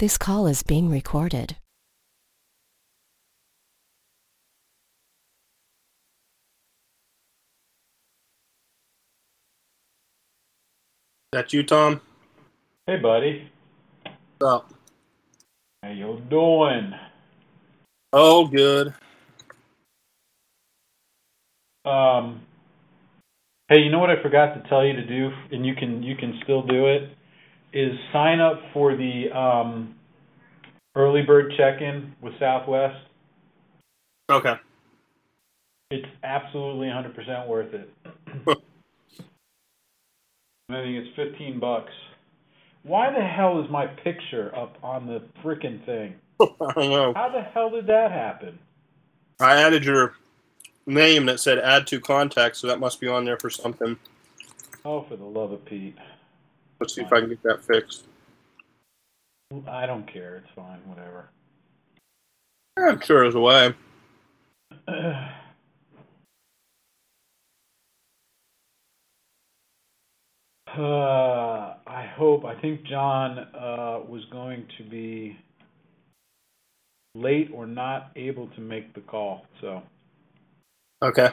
This call is being recorded. That you, Tom? Hey, buddy. What's up? How you doing? Oh, good. Hey, you know what I forgot to tell you to do, and you can still do it, is sign up for the early bird check-in with Southwest. Okay. It's absolutely 100% worth it. I think it's $15. Why the hell is my picture up on the frickin' thing? I don't know. How the hell did that happen? I added your name that said add to contact, so that must be on there for something. Oh, for the love of Pete. Let's see if I can get that fixed. I don't care. It's fine. Whatever. I'm sure there's a way. I think John was going to be late or not able to make the call. So Okay.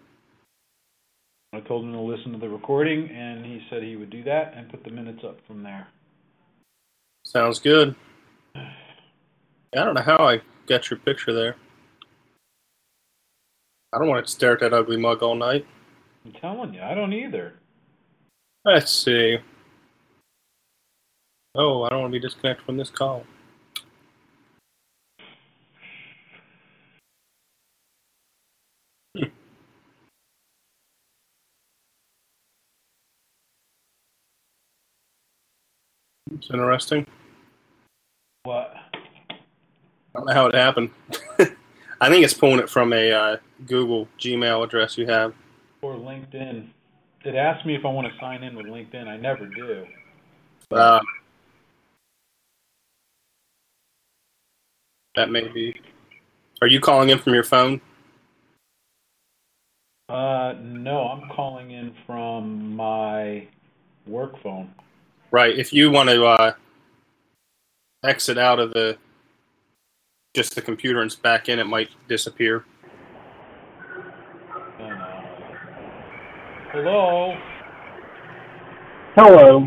I told him to listen to the recording, and he said he would do that and put the minutes up from there. Sounds good. I don't know how I got your picture there. I don't want to stare at that ugly mug all night. I'm telling you, I don't either. Let's see. Oh, I don't want to be disconnected from this call. It's interesting. What? I don't know how it happened. I think it's pulling it from a Google Gmail address you have. Or LinkedIn. It asked me if I want to sign in with LinkedIn. I never do. Uh, But that may be. Are you calling in from your phone? no, I'm calling in from my work phone. Right. If you want to exit out of just the computer and back in, it might disappear. Oh, no. Hello? Hello.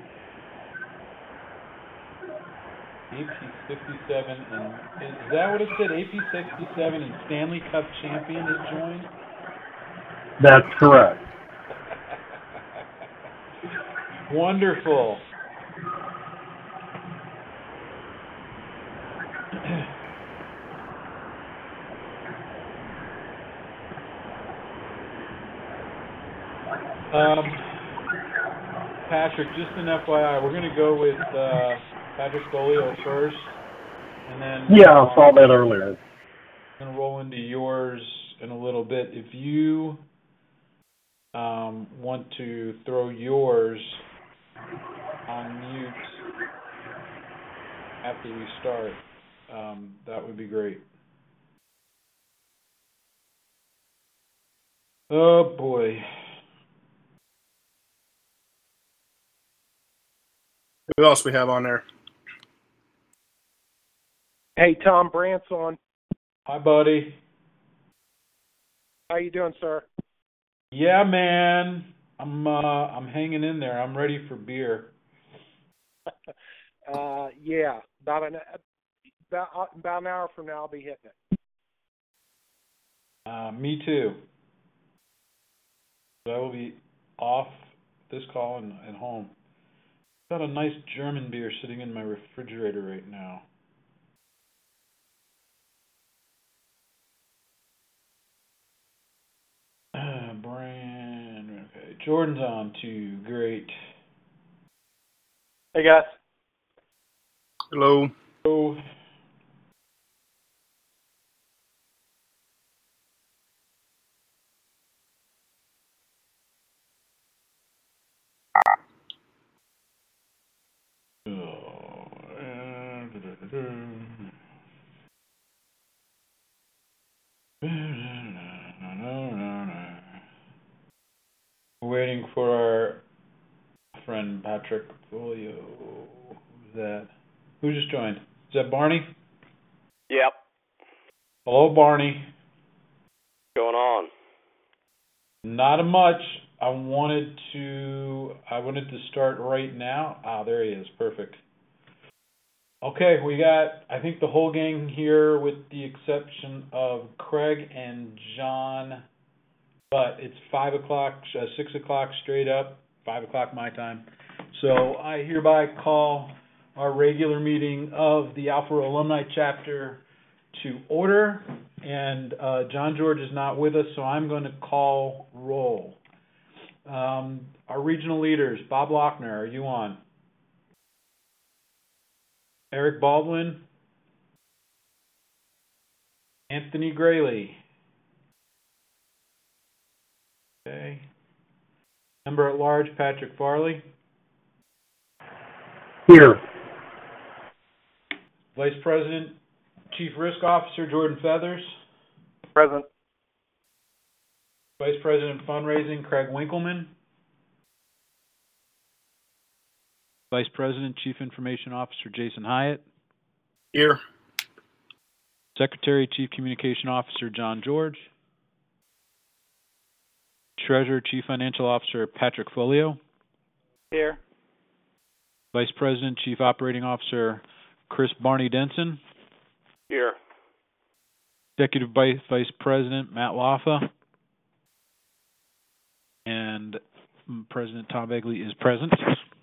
AP67 and is that what it said? AP67 and Stanley Cup champion has joined. That's correct. Wonderful. Patrick, just an FYI, we're going to go with Patrick Bolio first, and then Yeah, I saw that earlier. I'm going to roll into yours in a little bit. If you want to throw yours on mute after we start, that would be great. Oh, boy. Who else we have on there? Hey, Tom Brant's on. Hi, buddy. How you doing, sir? Yeah, man. I'm hanging in there. I'm ready for beer. Yeah, about an hour from now, I'll be hitting it. Me too. So I will be off this call and home. Got a nice German beer sitting in my refrigerator right now. Brand. Okay. Jordan's on too. Great. Hey, guys. Hello. Oh. We're waiting for our friend Patrick Folio. Who's that? Who just joined? Is that Barney? Yep. Hello, Barney. Going on. Not much. I wanted to start right now. There he is. Perfect. Okay, we got, I think, the whole gang here with the exception of Craig and John, but it's 5 o'clock, 6 o'clock straight up, 5 o'clock my time. So I hereby call our regular meeting of the Alpha Rho Alumni Chapter to order, and John George is not with us, so I'm going to call roll. Our regional leaders, Bob Lochner, are you on? Eric Baldwin? Anthony Grayley? Okay. Member at Large, Patrick Farley? Here. Vice President, Chief Risk Officer Jordan Feathers? Present. Vice President Fundraising Craig Winkleman? Vice President, Chief Information Officer Jason Hyatt? Here. Secretary, Chief Communication Officer John George? Treasurer, Chief Financial Officer Patrick Folio? Here. Vice President, Chief Operating Officer Chris Barney Denson? Here. Executive Vice President Matt Laffa? And President Tom Begley is present.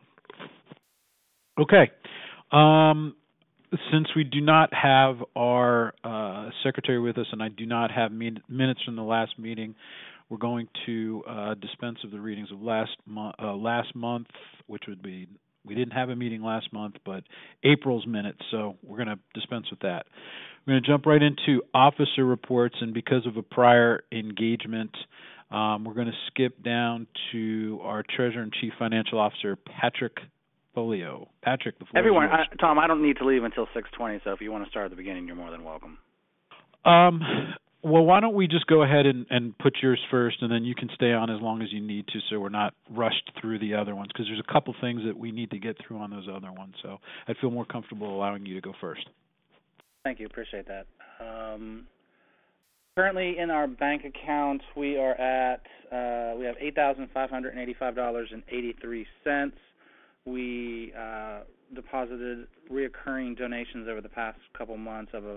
Okay. Since we do not have our secretary with us, and I do not have minutes from the last meeting, we're going to dispense of the readings of last month, which would be, we didn't have a meeting last month, but April's minutes, so we're going to dispense with that. We're going to jump right into officer reports, and because of a prior engagement, we're going to skip down to our Treasurer and Chief Financial Officer, Patrick Folio. Patrick, the floor Everyone, is yours. Tom, I don't need to leave until 6:20, so if you want to start at the beginning, you're more than welcome. Well, why don't we just go ahead and put yours first, and then you can stay on as long as you need to, so we're not rushed through the other ones, because there's a couple things that we need to get through on those other ones. So I'd feel more comfortable allowing you to go first. Thank you. Appreciate that. Currently in our bank account, we are at we have $8,585.83. We deposited reoccurring donations over the past couple months of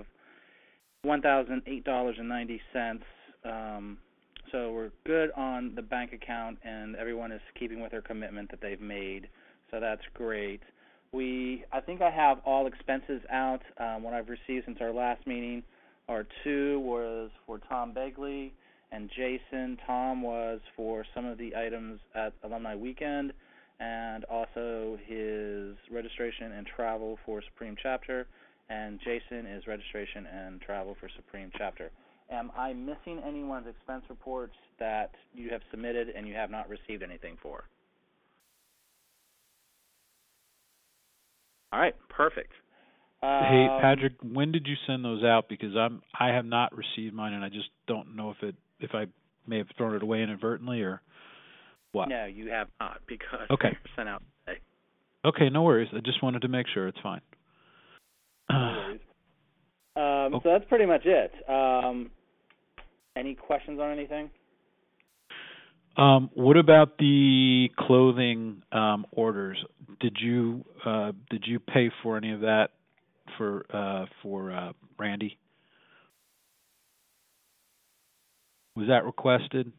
$1,008.90. So we're good on the bank account, and everyone is keeping with their commitment that they've made. So that's great. I think I have all expenses out. What I've received since our last meeting are two was for Tom Begley and Jason. Tom was for some of the items at Alumni Weekend, and also his registration and travel for Supreme Chapter, and Jason is registration and travel for Supreme Chapter. Am I missing anyone's expense reports that you have submitted and you have not received anything for? All right, perfect. Hey, Patrick, when did you send those out? Because I have not received mine, and I just don't know if I may have thrown it away inadvertently or what. No, you have not, because okay. they were sent out today. Okay, no worries. I just wanted to make sure. It's fine. No worries. So that's pretty much it. Any questions on anything? What about the clothing orders? Did you pay for any of that for Randy? Was that requested?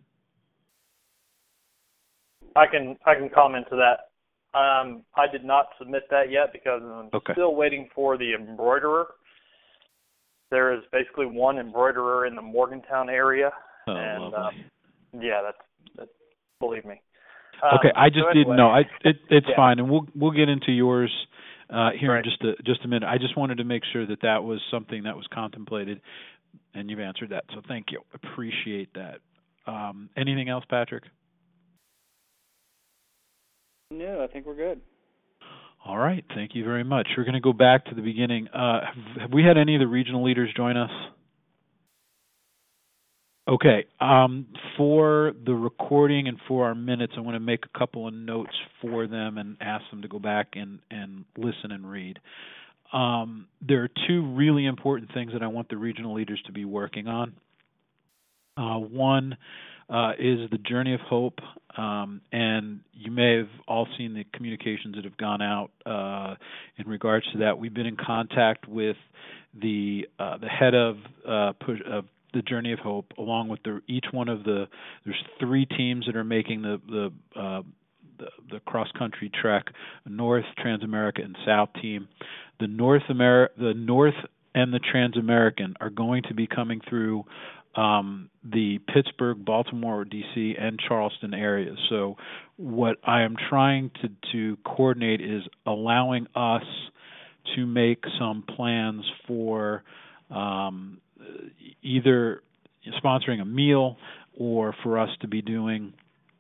I can comment to that. I did not submit that yet because I'm still waiting for the embroiderer. There is basically one embroiderer in the Morgantown area, and lovely. Yeah, that's believe me. Okay, I just didn't know. It's yeah. fine, and we'll get into yours here right. in just a minute. I just wanted to make sure that was something that was contemplated, and you've answered that. So thank you. Appreciate that. Anything else, Patrick? No, I think we're good. All right. Thank you very much. We're going to go back to the beginning. Have we had any of the regional leaders join us? Okay. For the recording and for our minutes, I want to make a couple of notes for them and ask them to go back and listen and read. there are two really important things that I want the regional leaders to be working on. One is the Journey of Hope, and you may have all seen the communications that have gone out in regards to that. We've been in contact with the head of the Journey of Hope, along with each one of there's 3 teams that are making the cross-country trek: North, Transamerica, and South team. The North and the Transamerican are going to be coming through the Pittsburgh, Baltimore, D.C., and Charleston areas. So what I am trying to coordinate is allowing us to make some plans for either sponsoring a meal or for us to be doing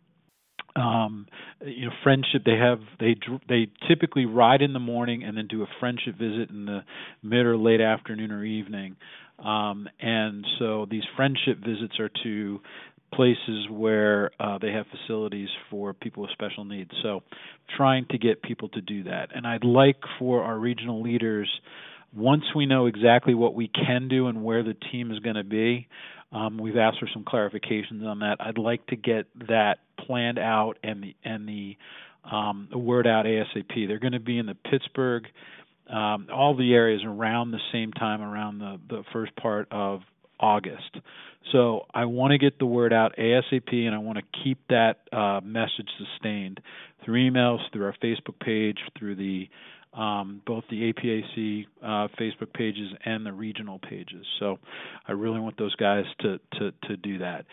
friendship. They typically ride in the morning and then do a friendship visit in the mid or late afternoon or evening. And so these friendship visits are to places where they have facilities for people with special needs. So trying to get people to do that. And I'd like for our regional leaders, once we know exactly what we can do and where the team is going to be, we've asked for some clarifications on that. I'd like to get that planned out and the word out ASAP. They're going to be in the Pittsburgh, all the areas around the same time, around the first part of August. So I want to get the word out ASAP, and I want to keep that message sustained through emails, through our Facebook page, through the both the APAC Facebook pages and the regional pages. So I really want those guys to do that.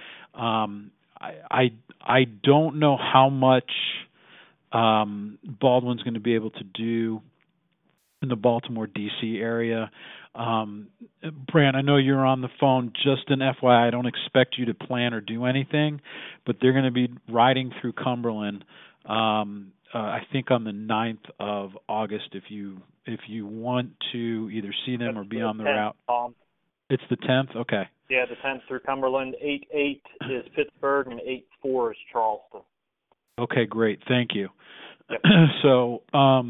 I don't know how much Baldwin's going to be able to do in the Baltimore, D.C. area. Brant, I know you're on the phone. Just an FYI, I don't expect you to plan or do anything, but they're going to be riding through Cumberland, I think on the 9th of August. If you want to either see them or be on the 10th, route. Tom. It's the 10th? Okay. Yeah, the 10th through Cumberland. 8-8 is Pittsburgh, and 8-4 is Charleston. Okay, great. Thank you. Yep. So,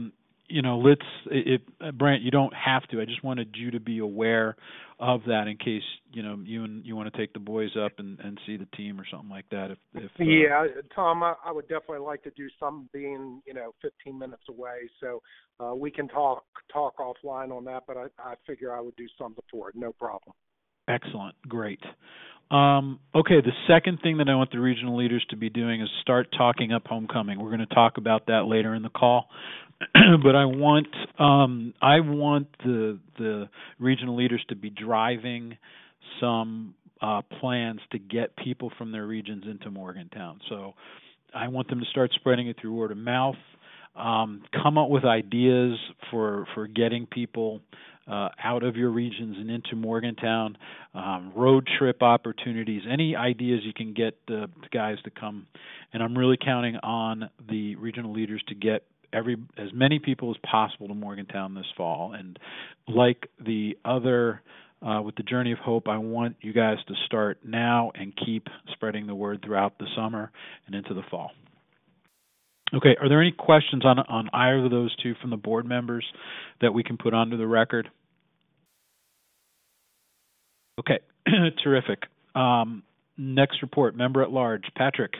Brant, you don't have to. I just wanted you to be aware of that in case, you want to take the boys up and see the team or something like that. Yeah, Tom, I would definitely like to do some being, 15 minutes away. So we can talk offline on that, but I figure I would do something for it. No problem. Excellent. Great. Okay, the second thing that I want the regional leaders to be doing is start talking up homecoming. We're going to talk about that later in the call. But I want the regional leaders to be driving some plans to get people from their regions into Morgantown. So I want them to start spreading it through word of mouth. Come up with ideas for getting people out of your regions and into Morgantown, road trip opportunities, any ideas you can get the guys to come. And I'm really counting on the regional leaders to get as many people as possible to Morgantown this fall. And like the other with the Journey of Hope, I want you guys to start now and keep spreading the word throughout the summer and into the fall. Okay, are there any questions on either of those two from the board members that we can put onto the record? Okay, terrific. Next report, member at large, Patrick.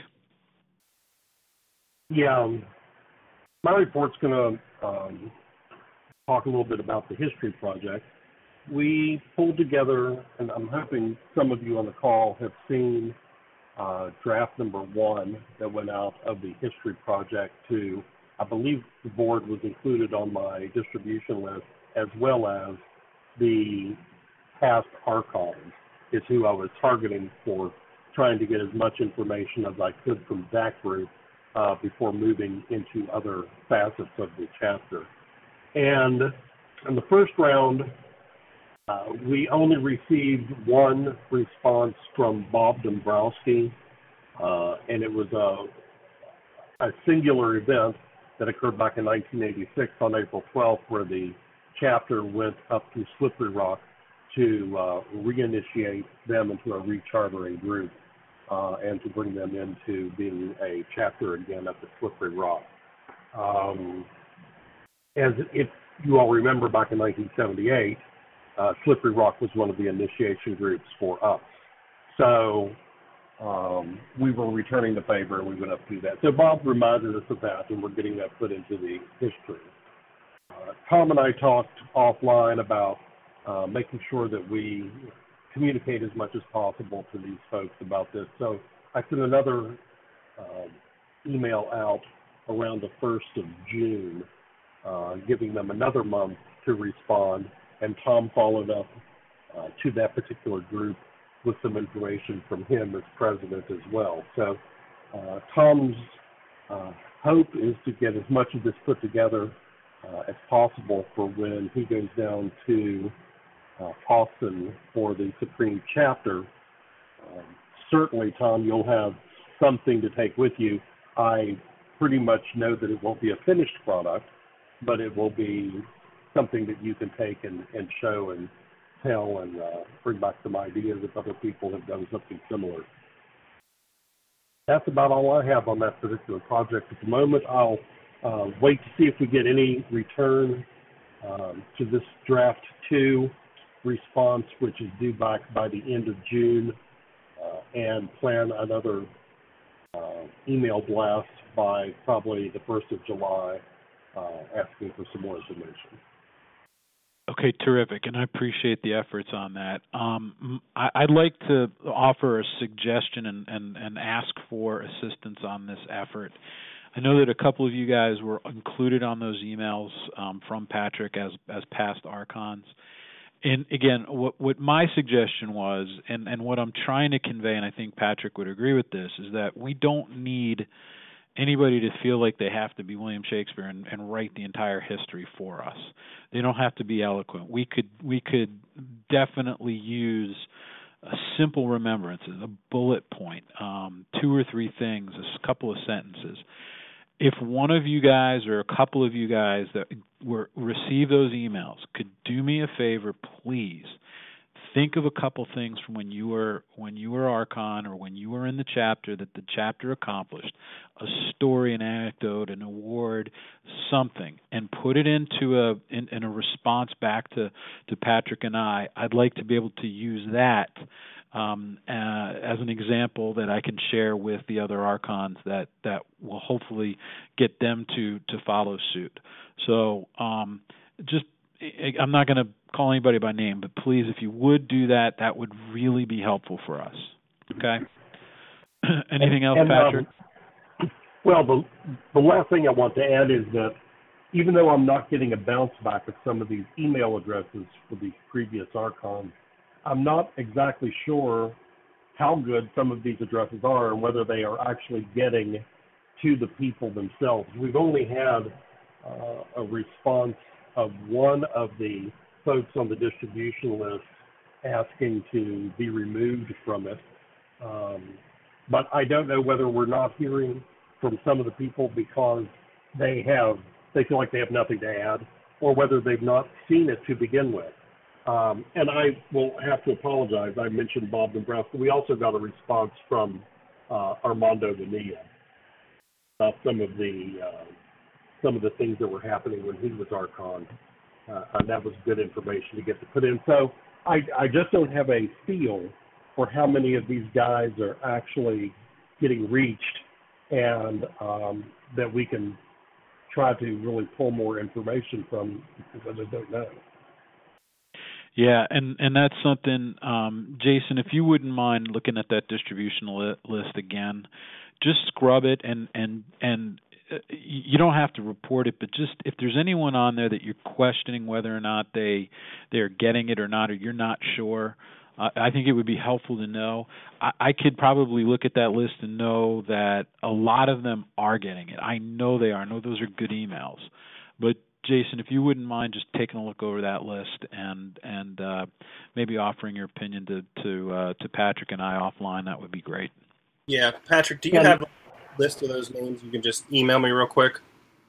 Yeah, my report's going to talk a little bit about the History Project. We pulled together, and I'm hoping some of you on the call have seen draft number 1 that went out of the History Project to, I believe the board was included on my distribution list, as well as the past archives is who I was targeting for trying to get as much information as I could from that group before moving into other facets of the chapter. And in the first round, we only received one response from Bob Dombrowski, and it was a singular event that occurred back in 1986 on April 12th, where the chapter went up to Slippery Rock to reinitiate them into a rechartering group and to bring them into being a chapter again at the Slippery Rock. As you all remember back in 1978, Slippery Rock was one of the initiation groups for us. So we were returning the favor, and we went up to that. So Bob reminded us of that, and we're getting that put into the history. Tom and I talked offline about making sure that we communicate as much as possible to these folks about this. So I sent another email out around the 1st of June, giving them another month to respond, and Tom followed up to that particular group with some information from him as president as well. So Tom's hope is to get as much of this put together as possible for when he goes down to Austin for the Supreme chapter. Certainly, Tom, you'll have something to take with you. I pretty much know that it won't be a finished product, but it will be something that you can take and show and tell and bring back some ideas if other people have done something similar. That's about all I have on that particular project at the moment. I'll wait to see if we get any return to this draft 2 response, which is due back by the end of June, and plan another email blast by probably the 1st of July, asking for some more information. Okay, terrific, and I appreciate the efforts on that. I'd like to offer a suggestion and ask for assistance on this effort. I know that a couple of you guys were included on those emails from Patrick as past Archons. And again, what my suggestion was, and what I'm trying to convey, and I think Patrick would agree with this, is that we don't need anybody to feel like they have to be William Shakespeare and write the entire history for us. They don't have to be eloquent. We could definitely use a simple remembrances, a bullet point, 2 or 3 things, a couple of sentences. If one of you guys or a couple of you guys that receive those emails could do me a favor, please think of a couple things from when you were Archon or when you were in the chapter that the chapter accomplished, a story, an anecdote, an award, something, and put it into in a response back to Patrick and I. I'd like to be able to use that as an example that I can share with the other Archons that will hopefully get them to follow suit. So just I'm not going to call anybody by name, but please, if you would do that, that would really be helpful for us. Okay? Anything else, Patrick? Well, the last thing I want to add is that even though I'm not getting a bounce back of some of these email addresses for these previous Archons, I'm not exactly sure how good some of these addresses are and whether they are actually getting to the people themselves. We've only had a response of one of the folks on the distribution list asking to be removed from it. But I don't know whether we're not hearing from some of the people because they feel like they have nothing to add, or whether they've not seen it to begin with. And I will have to apologize. I mentioned Bob Dombrowski. We also got a response from Armando Bonilla about some of the things that were happening when he was Archon. And that was good information to get to put in. So I just don't have a feel for how many of these guys are actually getting reached, and that we can try to really pull more information from, because I just don't know. Yeah, and that's something, Jason, if you wouldn't mind looking at that distribution list again, just scrub it and you don't have to report it, but just if there's anyone on there that you're questioning whether or not they're getting it or not, or you're not sure, I think it would be helpful to know. I could probably look at that list and know that a lot of them are getting it. I know they are. I know those are good emails. But Jason, if you wouldn't mind just taking a look over that list and maybe offering your opinion to Patrick and I offline, that would be great. Yeah, Patrick, do you have a list of those names? You can just email me real quick.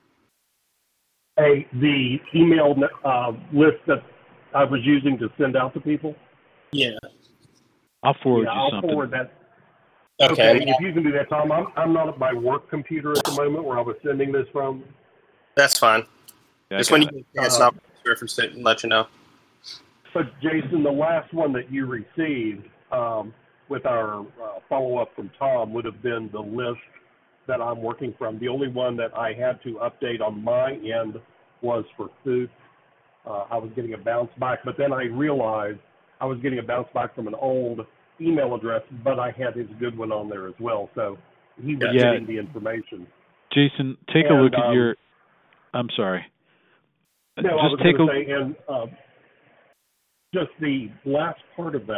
The email list that I was using to send out to people? Yeah. I'll forward you I'll something. Forward that. Okay. If you can do that, Tom. I'm not at my work computer at the moment where I was sending this from. That's fine. Yeah, Just when you get a chance, I'll reference it and let you know. But Jason, the last one that you received with our follow-up from Tom would have been the list that I'm working from. The only one that I had to update on my end was for Fuchs. I was getting a bounce back, but then I realized I was getting a bounce back from an old email address, but I had his good one on there as well, so he was getting the information. Jason, take a look at your. I'm sorry. No, I was going to say, and just the last part of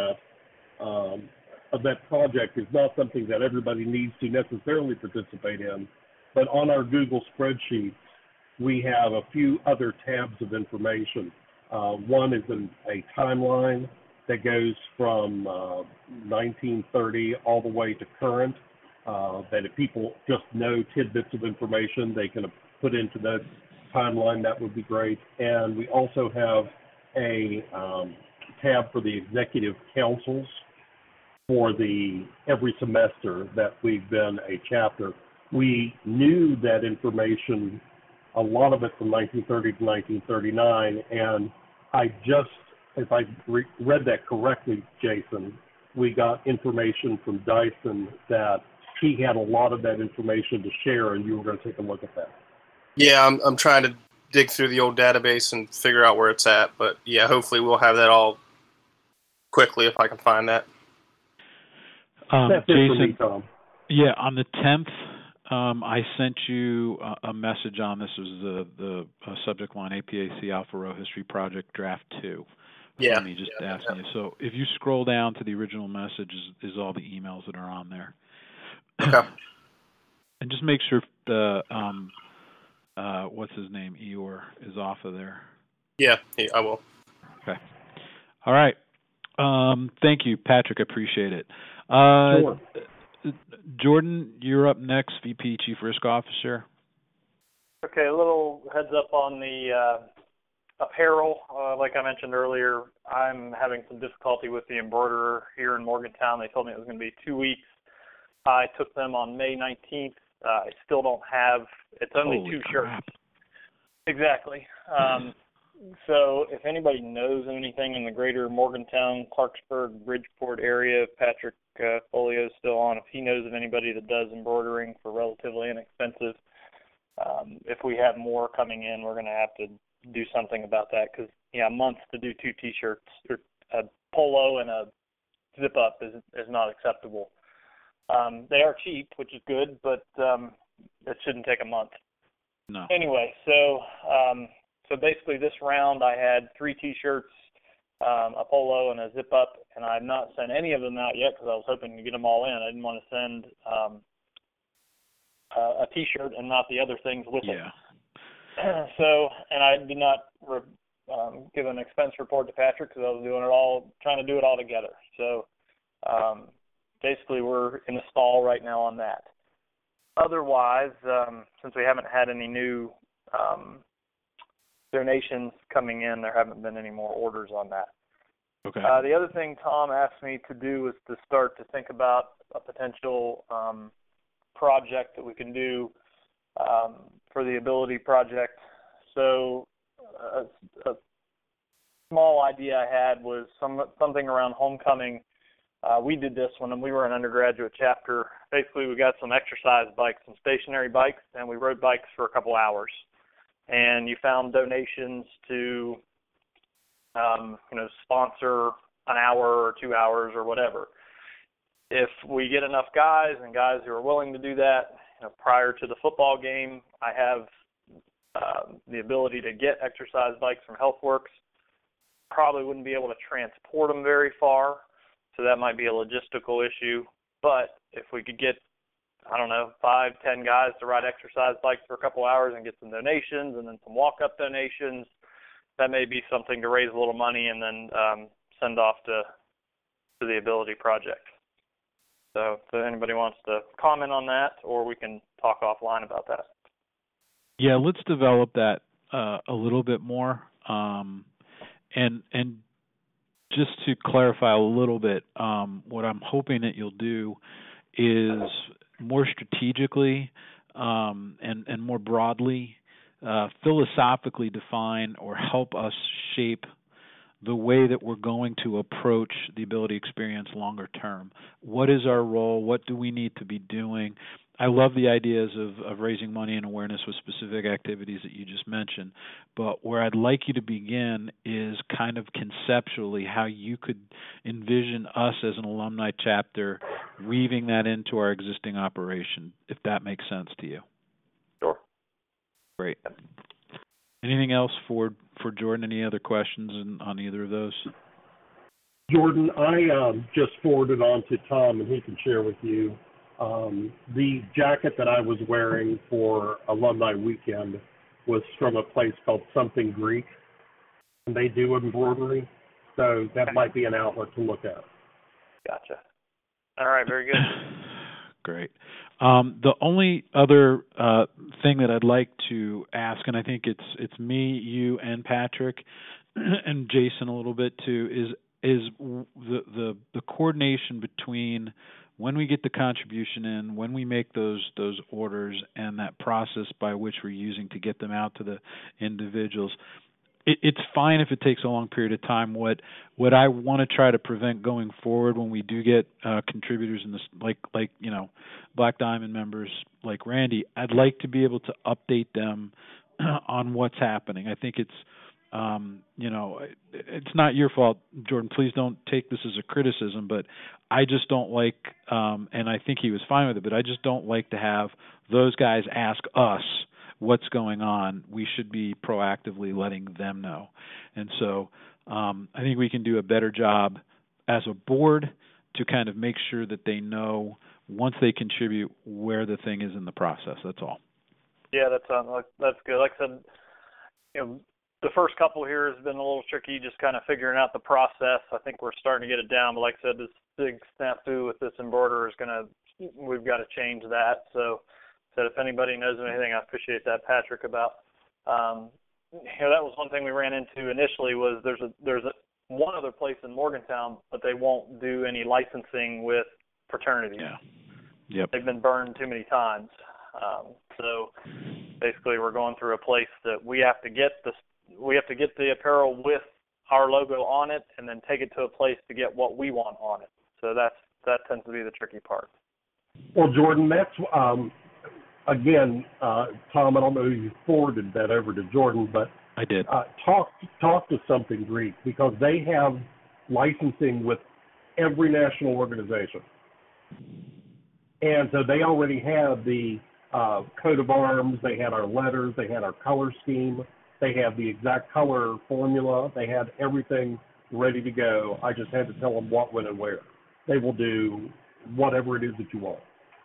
that project is not something that everybody needs to necessarily participate in, but on our Google spreadsheet, we have a few other tabs of information. One is a timeline that goes from 1930 all the way to current, that if people just know tidbits of information they can put into that timeline, that would be great. And we also have a tab for the executive councils for every semester that we've been a chapter. We knew that information, a lot of it from 1930 to 1939, and I just, if I read that correctly, Jason, we got information from Dyson that he had a lot of that information to share, and you were going to take a look at that. Yeah, I'm trying to dig through the old database and figure out where it's at, but yeah, hopefully we'll have that all quickly if I can find that. That's Jason, it for me, Tom. Yeah, on the 10th, I sent you a message on this. Was the subject line APAC Alpha Rho History Project Draft 2. Yeah. Me just asking you. So if you scroll down to the original message, is all the emails that are on there. Okay. And just make sure the what's his name, Eeyore, is off of there. Yeah, I will. Okay. All right. Thank you, Patrick. I appreciate it. Sure. Jordan, you're up next, VP Chief Risk Officer. Okay, a little heads up on the apparel. Like I mentioned earlier, I'm having some difficulty with the embroiderer here in Morgantown. They told me it was going to be 2 weeks. I took them on May 19th. I still don't have, it's only Holy 2 crap. shirts. Exactly. So if anybody knows anything in the greater Morgantown, Clarksburg, Bridgeport area, Patrick Folio is still on. If he knows of anybody that does embroidering for relatively inexpensive, if we have more coming in, we're going to have to do something about that because, a month to do 2 T-shirts, or a polo and a zip-up is not acceptable. They are cheap, which is good, but it shouldn't take a month. No. Anyway, so basically this round I had 3 T-shirts, a polo, and a zip-up, and I have not sent any of them out yet because I was hoping to get them all in. I didn't want to send a T-shirt and not the other things with it. So, and I did not give an expense report to Patrick because I was trying to do it all together. So basically we're in a stall right now on that. Otherwise, since we haven't had any new donations coming in, there haven't been any more orders on that. Okay. The other thing Tom asked me to do was to start to think about a potential project that we can do for the Ability Project. So a small idea I had was something around homecoming. We did this when we were an undergraduate chapter. Basically, we got some exercise bikes, some stationary bikes, and we rode bikes for a couple hours. And you found donations to, sponsor an hour or 2 hours or whatever. If we get enough guys and guys who are willing to do that, prior to the football game, I have the ability to get exercise bikes from HealthWorks. Probably wouldn't be able to transport them very far, so that might be a logistical issue. But if we could get, 5-10 guys to ride exercise bikes for a couple hours and get some donations and then some walk-up donations, that may be something to raise a little money and then send off to the Ability Project. So if anybody wants to comment on that, or we can talk offline about that. Yeah, let's develop that a little bit more. And just to clarify a little bit, what I'm hoping that you'll do is more strategically and more broadly philosophically define or help us shape the way that we're going to approach the ability experience longer term. What is our role? What do we need to be doing? I love the ideas of raising money and awareness with specific activities that you just mentioned, but where I'd like you to begin is kind of conceptually how you could envision us as an alumni chapter weaving that into our existing operation, if that makes sense to you. Sure. Great. Anything else for Jordan? Any other questions on either of those? Jordan, I just forwarded on to Tom, and he can share with you. The jacket that I was wearing for Alumni Weekend was from a place called Something Greek, and they do embroidery, so that might be an outlet to look at. Gotcha. All right, very good. Great. The only other thing that I'd like to ask, and I think it's me, you, and Patrick, and Jason a little bit too, is the coordination between when we get the contribution in, when we make those orders, and that process by which we're using to get them out to the individuals. It's fine if it takes a long period of time. What I want to try to prevent going forward when we do get contributors in this, like Black Diamond members like Randy, I'd like to be able to update them on what's happening. I think it's it's not your fault, Jordan. Please don't take this as a criticism, but I just don't like, and I think he was fine with it, but I just don't like to have those guys ask us what's going on. We should be proactively letting them know. And so I think we can do a better job as a board to kind of make sure that they know once they contribute where the thing is in the process. That's all. Yeah, that's good. Like I said, the first couple here has been a little tricky, just kind of figuring out the process. I think we're starting to get it down, but like I said, this big snafu with this embroiderer we've got to change that. So if anybody knows anything, I appreciate that, Patrick, about, that was one thing we ran into initially was there's one other place in Morgantown, but they won't do any licensing with fraternities. Yeah. Yep. They've been burned too many times. So basically we're going through a place that we have to get the apparel with our logo on it and then take it to a place to get what we want on it. So that tends to be the tricky part. Well, Jordan, that's again, Tom, I don't know if you forwarded that over to Jordan, but I did. Talk to Something Greek because they have licensing with every national organization. And so they already have the coat of arms, they had our letters, they had our color scheme, they have the exact color formula, they had everything ready to go. I just had to tell them what, when, and where. They will do whatever it is that you want.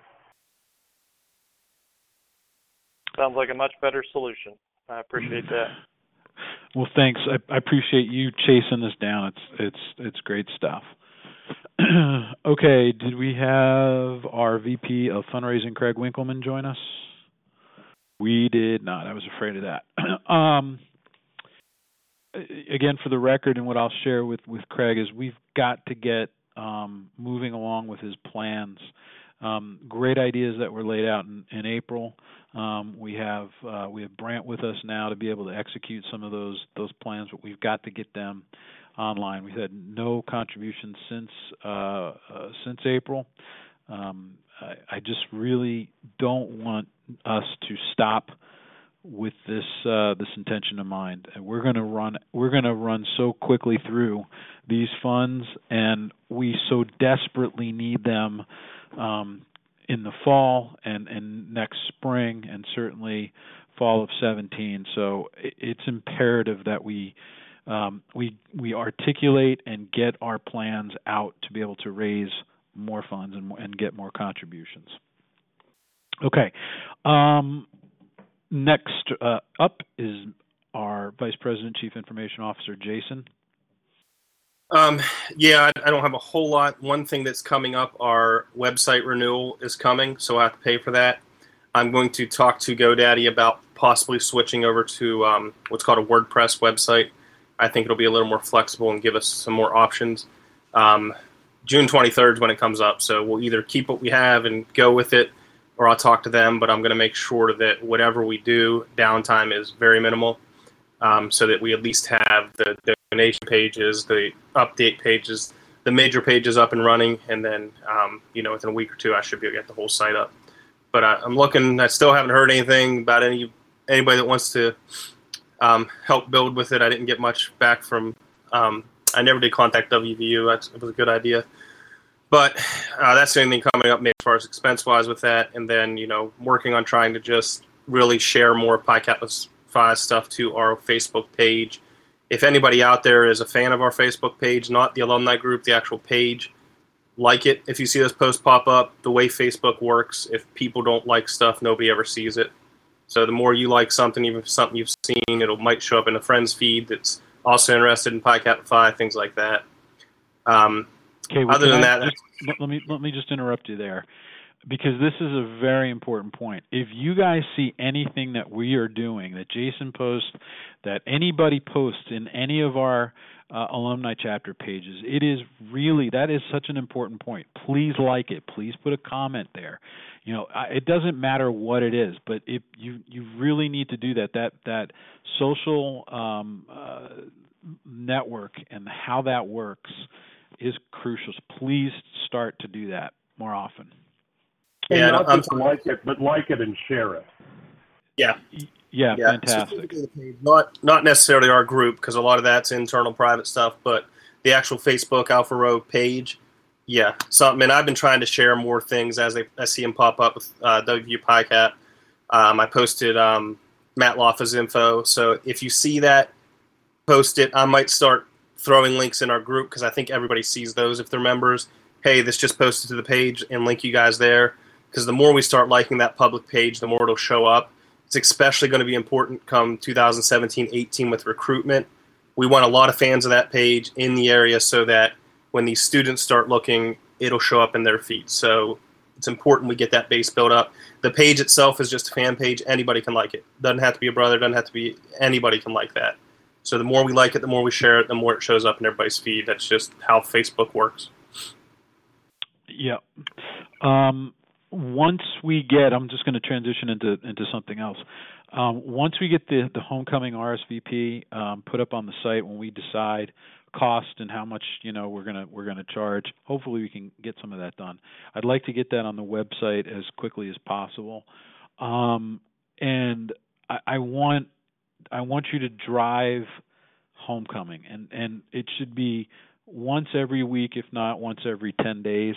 Sounds like a much better solution. I appreciate that. Well, thanks. I appreciate you chasing this down. It's great stuff. Okay, did we have our VP of fundraising, Craig Winkleman, join us? We did not. I was afraid of that. Again, for the record, and what I'll share with Craig is we've got to get moving along with his plans. Great ideas that were laid out in April. We have Brant with us now to be able to execute some of those plans, but we've got to get them online. We've had no contributions since April. I just really don't want us to stop with this intention in mind. And we're going to run so quickly through these funds, and we so desperately need them in the fall and next spring, and certainly fall of 17. So it's imperative that we articulate and get our plans out to be able to raise more funds and get more contributions. Okay. Next up is our Vice President, Chief Information Officer, Jason. Yeah, I don't have a whole lot. One thing that's coming up, our website renewal is coming, so I have to pay for that. I'm going to talk to GoDaddy about possibly switching over to what's called a WordPress website. I think it'll be a little more flexible and give us some more options. June 23rd is when it comes up, so we'll either keep what we have and go with it, or I'll talk to them, but I'm going to make sure that whatever we do, downtime is very minimal, so that we at least have the donation pages, the update pages, the major pages up and running, and then, within a week or two, I should be able to get the whole site up. But I'm looking. I still haven't heard anything about anybody that wants to help build with it. I didn't get much back from. I never did contact WVU. It was a good idea, but that's the only thing coming up, maybe as far as expense-wise with that. And then working on trying to just really share more Pi Kappa Phi stuff to our Facebook page. If anybody out there is a fan of our Facebook page, not the alumni group, the actual page, like it. If you see those posts pop up, the way Facebook works, if people don't like stuff, nobody ever sees it. So the more you like something, even if it's something you've seen, might show up in a friend's feed that's also interested in Pi Kappa Phi, things like that. Okay. Well, other than that, let me just interrupt you there, because this is a very important point. If you guys see anything that we are doing, that Jason posts, that anybody posts in any of our alumni chapter pages, that is such an important point. Please like it. Please put a comment there. It doesn't matter what it is, but if you really need to do that social network and how that works is crucial. So please start to do that more often. And not just like it, but like it and share it. Yeah. Yeah, fantastic. Not necessarily our group, because a lot of that's internal private stuff, but the actual Facebook Alpha Rho page, yeah, something. And I've been trying to share more things as I see them pop up with WVU Pi Cap. I posted Matt Loffa's info, so if you see that, post it. I might start throwing links in our group, because I think everybody sees those if they're members. Hey, this just posted to the page, and link you guys there, because the more we start liking that public page, the more it'll show up. It's especially going to be important come 2017-18 with recruitment. We want a lot of fans of that page in the area, so that when these students start looking, it'll show up in their feed. So it's important we get that base built up. The page itself is just a fan page. Anybody can like it. Doesn't have to be a brother. Doesn't have to be anybody can like that. So the more we like it, the more we share it, the more it shows up in everybody's feed. That's just how Facebook works. Yeah. Once we get, I'm just going to transition into something else. Once we get the homecoming RSVP put up on the site, when we decide cost and how much we're gonna charge, hopefully we can get some of that done. I'd like to get that on the website as quickly as possible, and I want you to drive homecoming, and it should be once every week, if not once every 10 days.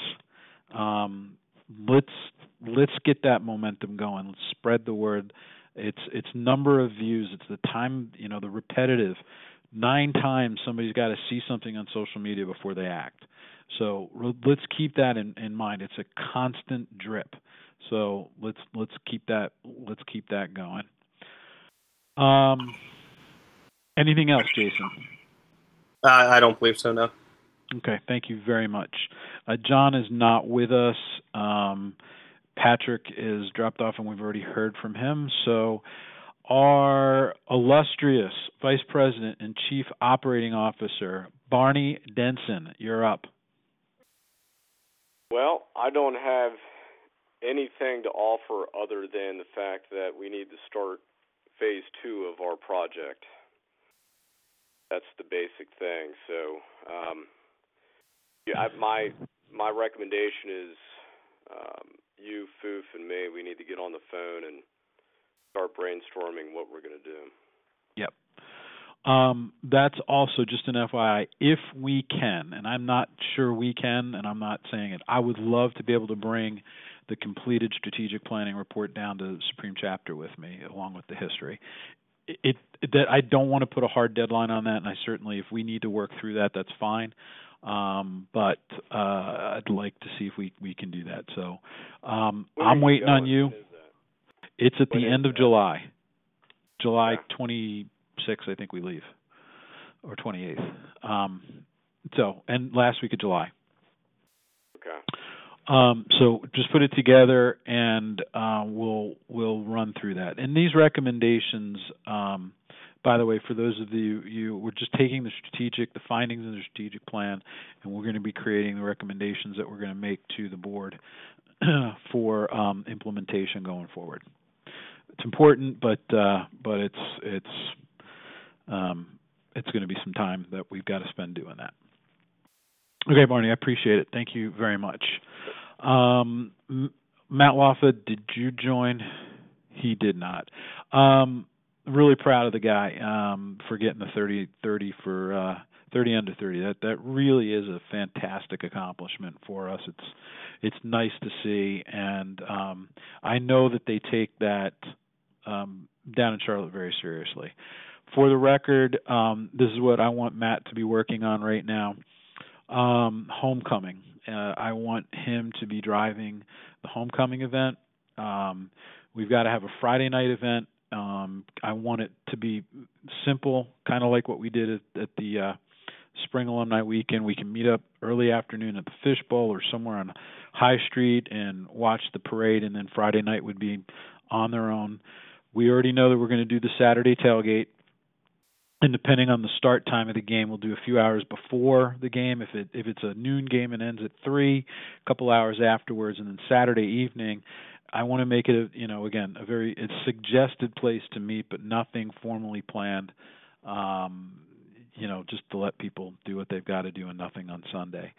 Let's get that momentum going. Let's spread the word. It's number of views. It's the time, the repetitive. 9 times somebody's got to see something on social media before they act. So let's keep that in mind. It's a constant drip. So let's keep that going. Anything else, Jason? I don't believe so, no. Okay, thank you very much. John is not with us. Patrick is dropped off, and we've already heard from him. So our illustrious Vice President and Chief Operating Officer, Barney Denson, you're up. Well, I don't have anything to offer other than the fact that we need to start phase 2 of our project. That's the basic thing. So my recommendation is you, Foof, and me, we need to get on the phone and start brainstorming what we're going to do. Yep. That's also just an FYI, if we can, and I'm not sure we can, and I'm not saying it, I would love to be able to bring the completed strategic planning report down to the Supreme Chapter with me, along with the history. That I don't want to put a hard deadline on that, and I certainly, if we need to work through that, that's fine. But I'd like to see if we can do that. So I'm waiting on you. It's at the end of July. July 26th, I think we leave, or 28th. And last week of July. Okay. So just put it together, and we'll run through that. And these recommendations, by the way, for those of you, we're just taking the findings in the strategic plan, and we're going to be creating the recommendations that we're going to make to the board for implementation going forward. It's important, but it's going to be some time that we've got to spend doing that. Okay, Barney, I appreciate it. Thank you very much. Matt Loffa, did you join? He did not. Really proud of the guy for getting the 30 for 30 under 30. That really is a fantastic accomplishment for us. It's nice to see, and I know that they take that down in Charlotte very seriously. For the record, this is what I want Matt to be working on right now. Homecoming. I want him to be driving the homecoming event. We've got to have a Friday night event. I want it to be simple, kind of like what we did at the Spring Alumni Weekend. We can meet up early afternoon at the Fishbowl or somewhere on High Street and watch the parade, and then Friday night would be on their own. We already know that we're going to do the Saturday tailgate, and depending on the start time of the game, we'll do a few hours before the game. If it's a noon game and ends at 3, a couple hours afterwards, and then Saturday evening, I want to make it a very suggested place to meet, but nothing formally planned. Just to let people do what they've got to do and nothing on Sunday.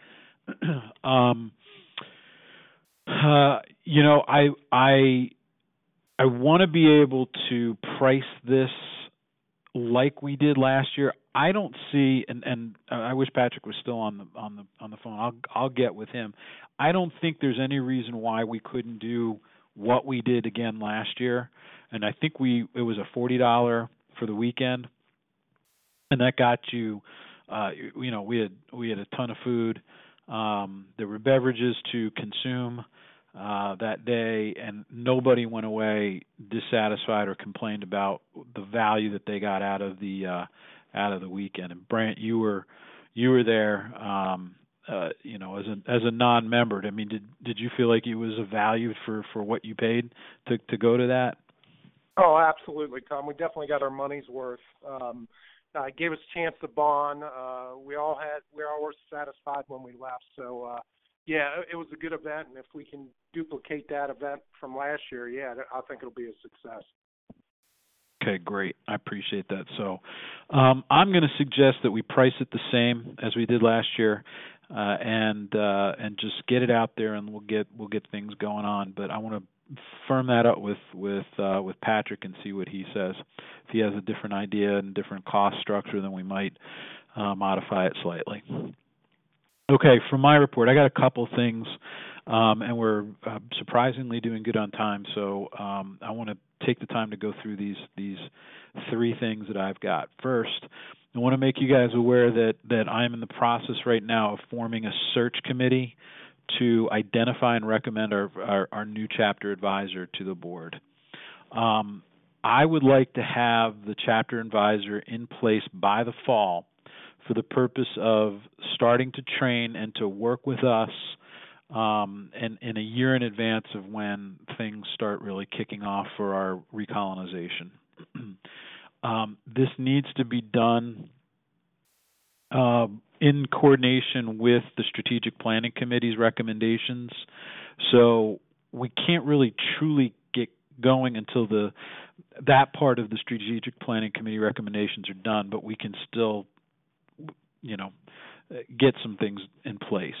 I want to be able to price this like we did last year. I don't see, and I wish Patrick was still on the phone. I'll get with him. I don't think there's any reason why we couldn't do what we did again last year, and I think it was a $40 for the weekend. And that got you, we had a ton of food. There were beverages to consume that day, and nobody went away dissatisfied or complained about the value that they got out of the weekend. And Brant, you were there, as a non-member. I mean, did you feel like it was a value for what you paid to go to that? Oh, absolutely, Tom. We definitely got our money's worth. Gave us a chance to bond. We all were satisfied when we left. So, it was a good event, and if we can duplicate that event from last year, I think it'll be a success. Okay, great. I appreciate that. So, I'm going to suggest that we price it the same as we did last year, and just get it out there, and we'll get things going on. But I want to firm that up with Patrick and see what he says. If he has a different idea and different cost structure, then we might modify it slightly. Okay, for my report, I got a couple things, and we're surprisingly doing good on time. So I want to take the time to go through these 3 things that I've got. First, I want to make you guys aware that I'm in the process right now of forming a search committee to identify and recommend our new chapter advisor to the board. I would like to have the chapter advisor in place by the fall for the purpose of starting to train and to work with us and in a year in advance of when things start really kicking off for our recolonization. This needs to be done in coordination with the Strategic Planning Committee's recommendations. So we can't really truly get going until that part of the Strategic Planning Committee recommendations are done, but we can still, get some things in place.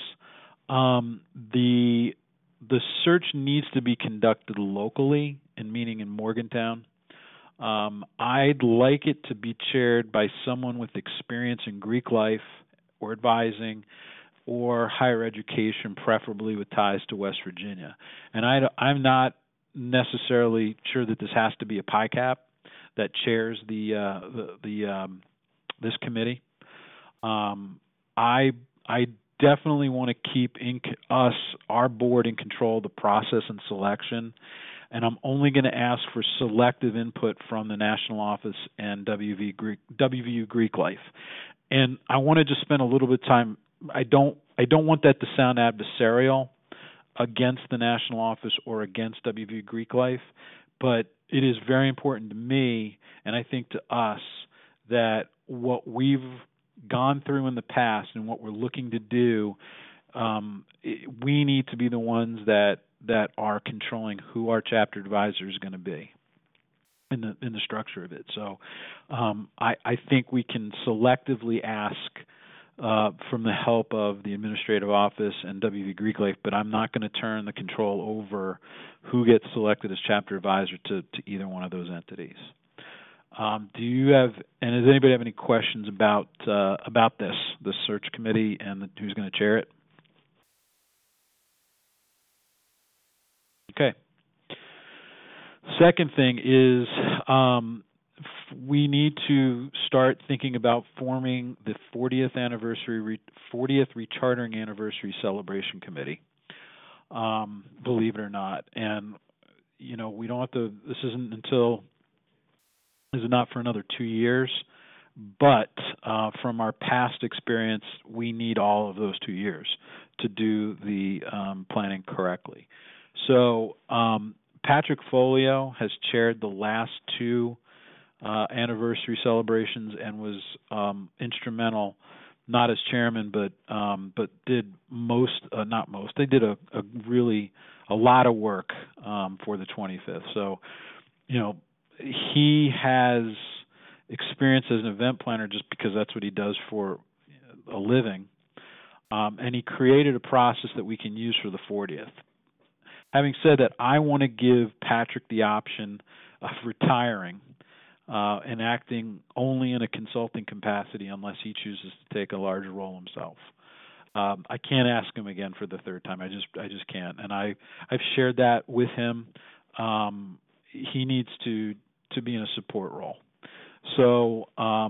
The search needs to be conducted locally, meaning in Morgantown. I'd like it to be chaired by someone with experience in Greek life or advising or higher education, preferably with ties to West Virginia. And I'm not necessarily sure that this has to be a PICAP that chairs this committee. I definitely want to keep our board in control of the process and selection, and I'm only going to ask for selective input from the national office and WVU Greek Life. And I want to just spend a little bit of time. I don't want that to sound adversarial against the national office or against WVU Greek Life, but it is very important to me, and I think to us, that what we've gone through in the past and what we're looking to do we need to be the ones that are controlling who our chapter advisor is going to be in the structure of it. So I think we can selectively ask from the help of the administrative office and WV Greek Life, but I'm not going to turn the control over who gets selected as chapter advisor to either one of those entities. Do you have, and does anybody have any questions about this search committee and who's going to chair it? Okay. Second thing is we need to start thinking about forming the 40th rechartering anniversary celebration committee. Believe it or not, and we don't have to. This is not for another 2 years, but from our past experience, we need all of those 2 years to do the planning correctly. So Patrick Folio has chaired the last 2 anniversary celebrations and was instrumental, not as chairman, but did not most. They did a lot of work for the 25th. So, he has experience as an event planner just because that's what he does for a living, and he created a process that we can use for the 40th. Having said that, I want to give Patrick the option of retiring and acting only in a consulting capacity unless he chooses to take a larger role himself. I can't ask him again for the third time. I just can't. And I've shared that with him. He needs to be in a support role. So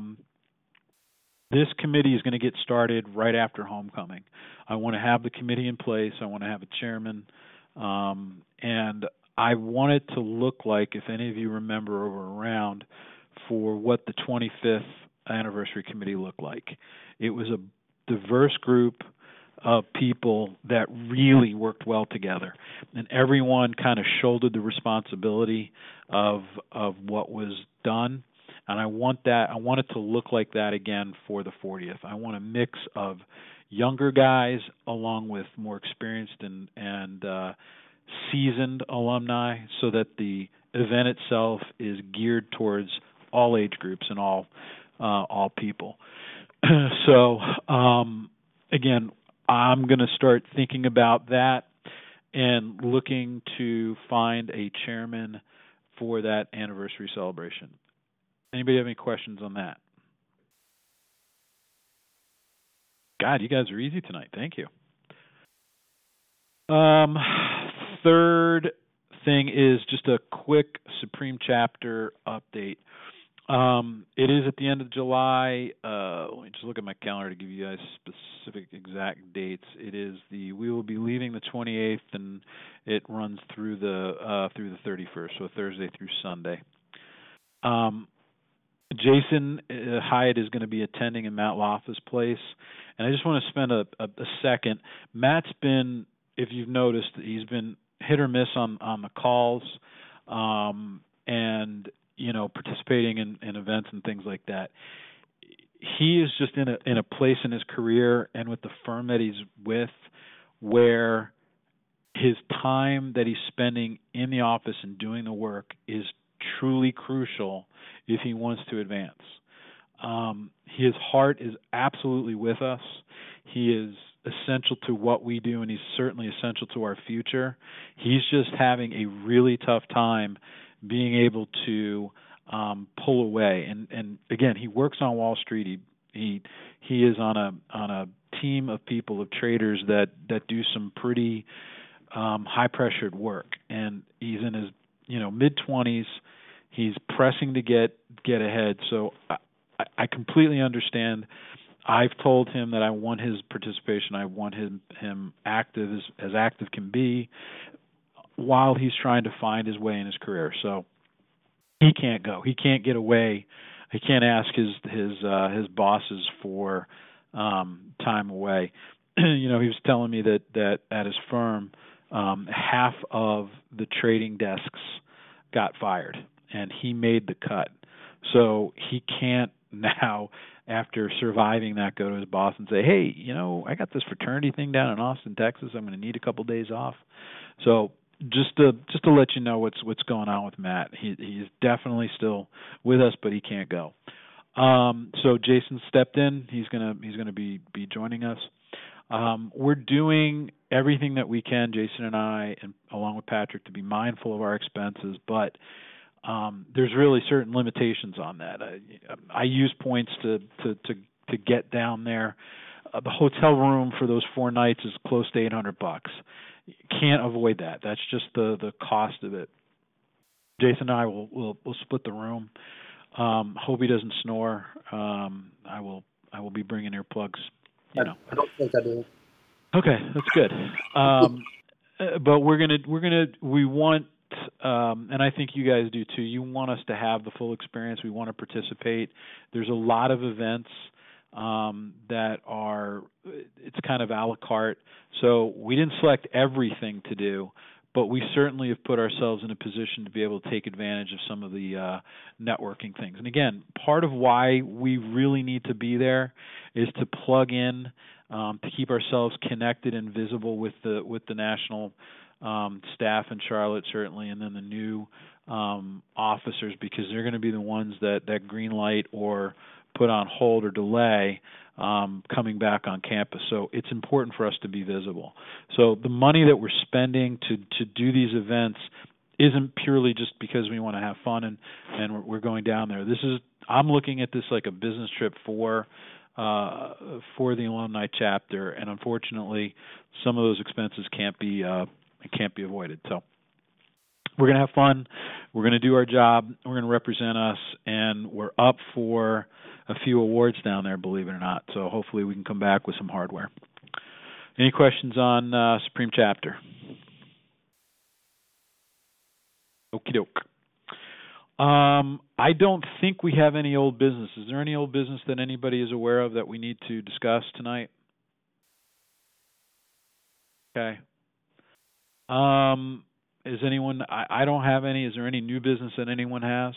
this committee is going to get started right after homecoming. I want to have the committee in place. I want to have a chairman. And I want it to look like, if any of you remember or were around, for what the 25th anniversary committee looked like. It was a diverse group of people that really worked well together, and everyone kind of shouldered the responsibility of what was done. And I want it to look like that again for the 40th. I want a mix of younger guys along with more experienced and seasoned alumni, so that the event itself is geared towards all age groups and all people. So again, I'm going to start thinking about that and looking to find a chairman for that anniversary celebration. Anybody have any questions on that? God, you guys are easy tonight. Thank you. Third thing is just a quick Supreme Chapter update. It is at the end of July. Let me just look at my calendar to give you guys specific exact dates. We will be leaving the 28th, and it runs through the 31st, so Thursday through Sunday. Jason Hyatt is going to be attending in Matt Loffa's place, and I just want to spend a second. Matt's been, if you've noticed, he's been hit or miss on the calls, and participating in events and things like that. He is just in a place in his career and with the firm that he's with where his time that he's spending in the office and doing the work is truly crucial if he wants to advance. His heart is absolutely with us. He is essential to what we do, and he's certainly essential to our future. He's just having a really tough time being able to pull away. And again, he works on Wall Street. He is on a team of people, of traders that do some pretty high pressured work. And he's in his mid-20s. He's pressing to get ahead. So I completely understand. I've told him that I want his participation. I want him active, as active can be, while he's trying to find his way in his career. So he can't go. He can't get away. He can't ask his bosses for time away. He was telling me that at his firm, half of the trading desks got fired, and he made the cut. So he can't now after surviving that, go to his boss and say, hey, I got this fraternity thing down in Austin, Texas. I'm going to need a couple days off. So just to let you know what's going on with Matt. He's definitely still with us, but he can't go. So Jason stepped in. He's gonna be joining us. We're doing everything that we can, Jason and I, and along with Patrick, to be mindful of our expenses, but there's really certain limitations on that. I use points to get down there. The hotel room for those 4 nights is close to $800. You can't avoid that. That's just the cost of it. Jason and I will split the room. Hope he doesn't snore. I will be bringing earplugs. I don't think I do. Okay, that's good. But we want, and I think you guys do too. You want us to have the full experience. We want to participate. There's a lot of events that are, it's kind of a la carte. So we didn't select everything to do, but we certainly have put ourselves in a position to be able to take advantage of some of the networking things. And again, part of why we really need to be there is to plug in, to keep ourselves connected and visible with the national staff in Charlotte, certainly, and then the new officers, because they're going to be the ones that green light or put on hold or delay coming back on campus. So it's important for us to be visible. So the money that we're spending to do these events isn't purely just because we want to have fun and we're going down there. I'm looking at this like a business trip for the alumni chapter, and unfortunately, some of those expenses can't be avoided. So we're going to have fun. We're going to do our job. We're going to represent us, and we're up for a few awards down there, believe it or not. So hopefully we can come back with some hardware. Any questions on Supreme Chapter? Okie doke. I don't think we have any old business. Is there any old business that anybody is aware of that we need to discuss tonight? Okay. Is anyone, I don't have any. Is there any new business that anyone has?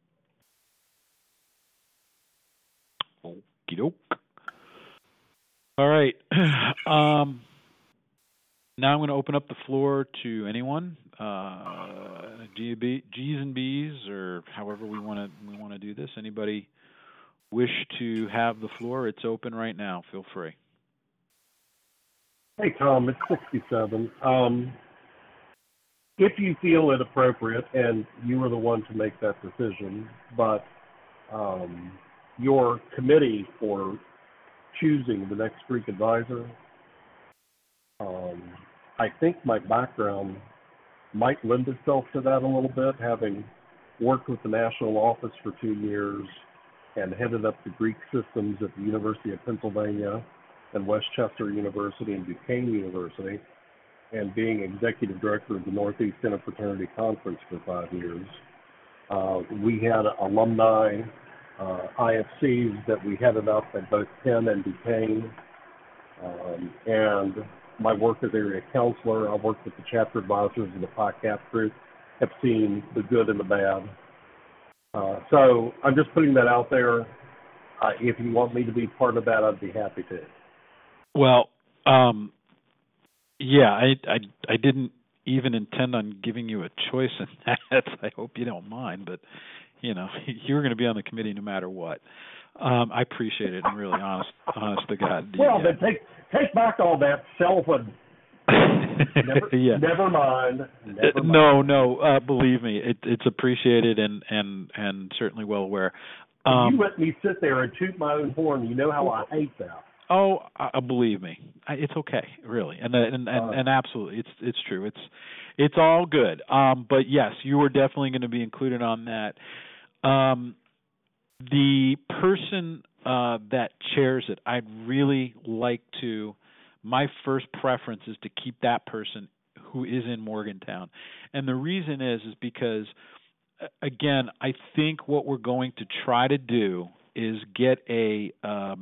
Okie doke. All right. Now I'm going to open up the floor to anyone, G's and B's, or however we want to do this. Anybody wish to have the floor? It's open right now. Feel free. Hey, Tom, it's 67. If you feel it appropriate, and you are the one to make that decision, but your committee for choosing the next Greek advisor, I think my background might lend itself to that a little bit, having worked with the national office for 2 years and headed up the Greek systems at the University of Pennsylvania and Westchester University and Duquesne University, and being executive director of the Northeast Interfraternity Conference for 5 years. We had alumni IFCs that we headed up at both Penn and Duquesne, and my work as area counselor, I worked with the chapter advisors of the Pi Cap group, have seen the good and the bad. So I'm just putting that out there. If you want me to be part of that, I'd be happy to. Well, yeah, I didn't even intend on giving you a choice in that. I hope you don't mind, but you're going to be on the committee no matter what. I appreciate it. I'm really honest to God. Well, then take back all that Never mind. No. Believe me, it's appreciated and certainly well aware. You let me sit there and toot my own horn. You know how I hate that. Oh, believe me, it's okay, really, and absolutely, it's true. It's all good. But yes, you are definitely going to be included on that. The person that chairs it, I'd really like to. My first preference is to keep that person who is in Morgantown, and the reason is because, again, I think what we're going to try to do is get a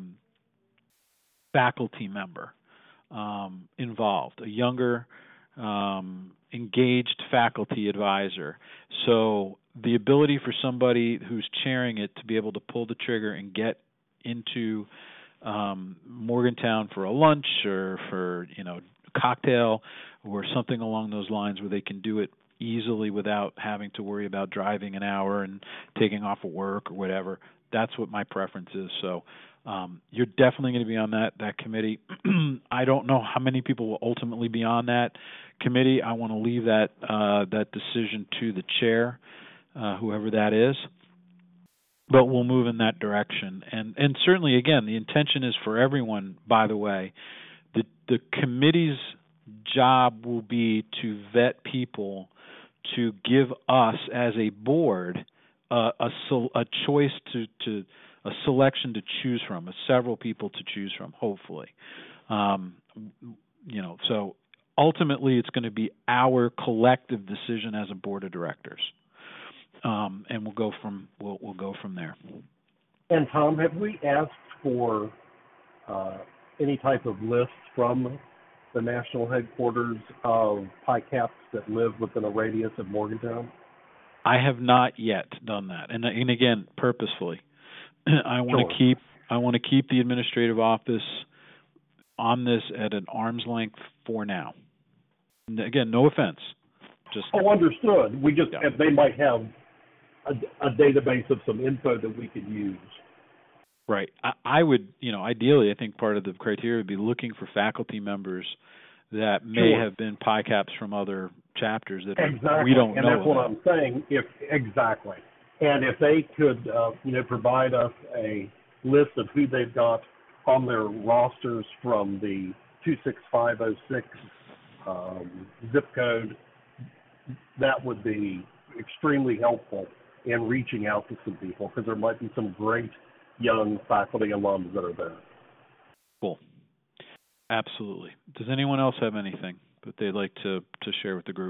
faculty member involved, a younger, engaged faculty advisor. So the ability for somebody who's chairing it to be able to pull the trigger and get into Morgantown for a lunch or for a cocktail or something along those lines, where they can do it easily without having to worry about driving an hour and taking off of work or whatever. That's what my preference is. So you're definitely going to be on that committee. I don't know how many people will ultimately be on that committee. I want to leave that decision to the chair, whoever that is. But we'll move in that direction. And certainly, again, the intention is for everyone, by the way. The committee's job will be to vet people to give us as a board a choice to a selection to choose from, several people to choose from, hopefully. So ultimately it's going to be our collective decision as a board of directors. And we'll go from there. And Tom, have we asked for any type of list from the national headquarters of PICAPs that live within a radius of Morgantown? I have not yet done that, and again, purposefully. I want to keep the administrative office on this at an arm's length for now. And again, no offense. Understood. We just they might have a database of some info that we could use. Right. I would, ideally, I think part of the criteria would be looking for faculty members that may have been PICAPs from other chapters that we don't know. And that's what I'm saying. And if they could, provide us a list of who they've got on their rosters from the 26506 zip code, that would be extremely helpful in reaching out to some people, because there might be some great young faculty alums that are there. Cool. Absolutely. Does anyone else have anything that they'd like to share with the group?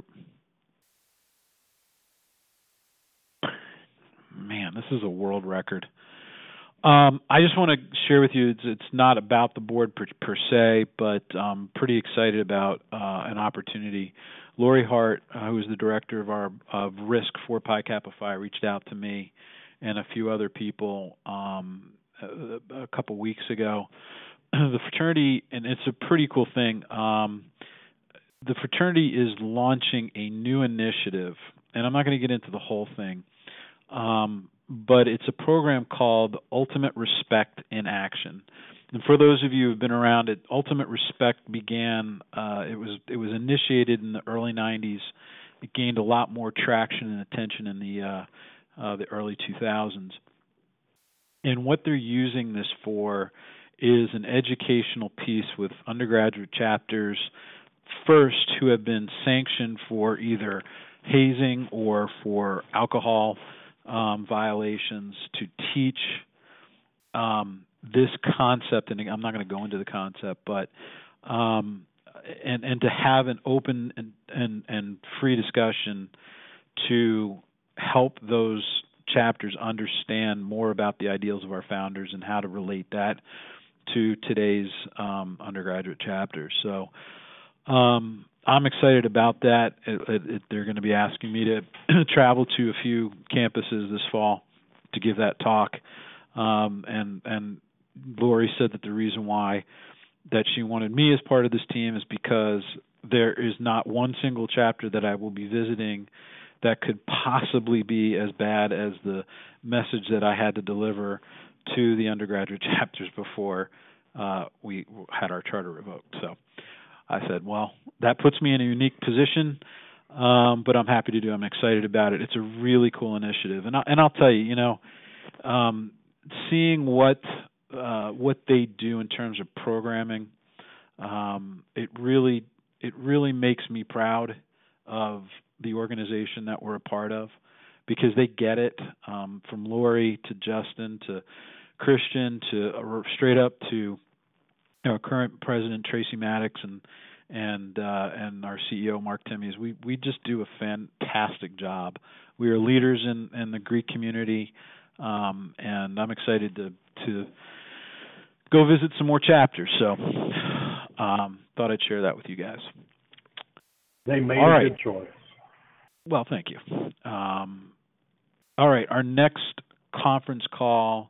Man, this is a world record. I just want to share with you, it's not about the board per se, but I'm pretty excited about an opportunity. Lori Hart, who is the director of risk for Pi Kappa Phi, reached out to me and a few other people a couple weeks ago. The fraternity, and it's a pretty cool thing, the fraternity is launching a new initiative, and I'm not going to get into the whole thing, but it's a program called Ultimate Respect in Action. And for those of you who have been around it, Ultimate Respect began, it was initiated in the early 90s. It gained a lot more traction and attention in the early 2000s. And what they're using this for is an educational piece with undergraduate chapters, first, who have been sanctioned for either hazing or for alcohol violations, to teach this concept, and I'm not going to go into the concept, but and to have an open and free discussion to help those chapters understand more about the ideals of our founders and how to relate that to today's undergraduate chapters. So I'm excited about that. They're going to be asking me to travel to a few campuses this fall to give that talk. And Lori said that the reason why that she wanted me as part of this team is because there is not one single chapter that I will be visiting that could possibly be as bad as the message that I had to deliver to the undergraduate chapters before we had our charter revoked. So I said, well, that puts me in a unique position, but I'm happy to do it. I'm excited about it. It's a really cool initiative. And I'll tell you, seeing what they do in terms of programming, it really makes me proud of the organization that we're a part of, because they get it, from Lori to Justin to Christian to straight up to our current president Tracy Maddox and our CEO Mark Timmies. We just do a fantastic job. We are leaders in the Greek community, and I'm excited to go visit some more chapters. So thought I'd share that with you guys. They made a good choice. Well, thank you. All right, our next conference call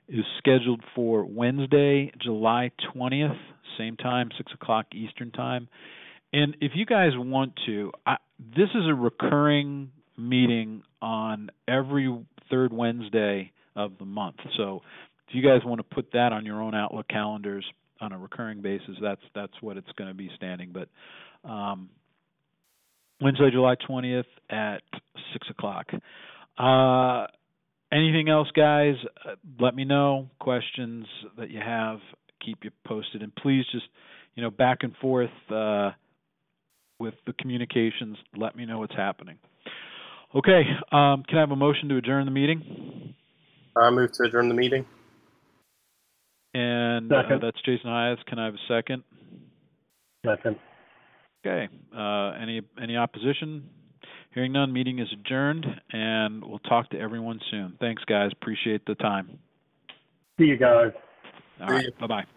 is scheduled for Wednesday, July 20th, same time, 6 o'clock Eastern Time. And if you guys want to, this is a recurring meeting on every third Wednesday of the month. So if you guys want to put that on your own Outlook calendars on a recurring basis, that's what it's going to be standing. But Wednesday, July 20th at 6 o'clock. Anything else, guys? Let me know. Questions that you have, keep you posted. And please just, back and forth with the communications, let me know what's happening. Okay, can I have a motion to adjourn the meeting? I move to adjourn the meeting. And that's Jason Hayes. Can I have a second? Second. Okay. Any opposition? Hearing none, meeting is adjourned, and we'll talk to everyone soon. Thanks, guys. Appreciate the time. See you guys. All right. Bye-bye.